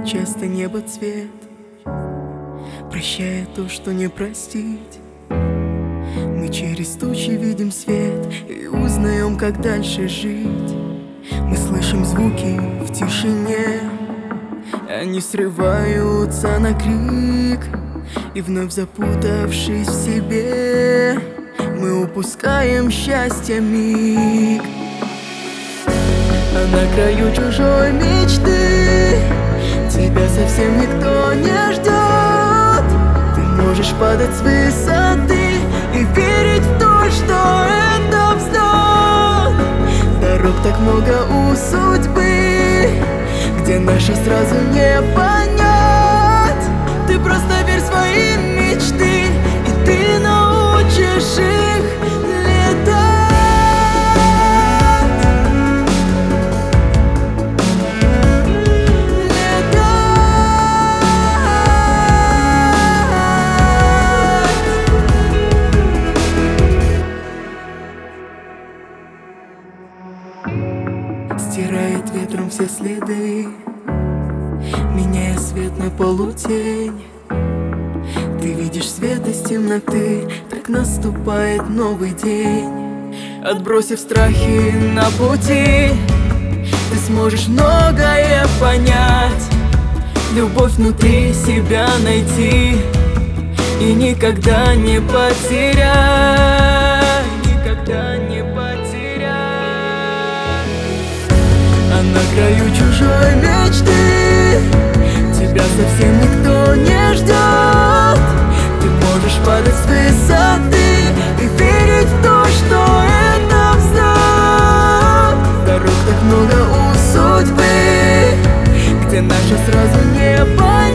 часто небо цвет прощает то, что не простить. Мы через тучи видим свет и узнаем, как дальше жить. Мы слышим звуки в тишине, они срываются на крик. И вновь запутавшись в себе, мы упускаем счастье миг. А на краю чужой мечты тебя совсем никто не ждет. Ты можешь падать с высоты и верить в то, что это взлет. Дорог так много у судьбы, где наши сразу не понять. Ты просто верь в свои мечты, и ты научишь их летать. Стирает ветром все следы, меняя свет на полутень. Ты видишь свет из темноты, так наступает новый день. Отбросив страхи на пути, ты сможешь многое понять. Любовь внутри себя найти и никогда не потерять. Никогда не потерять. А на краю чужой мечты тебя совсем никто не ждет. Ты можешь падать с высоты и верить в то, что это взлет. Дорог так много у судьбы, где наша сразу не понять.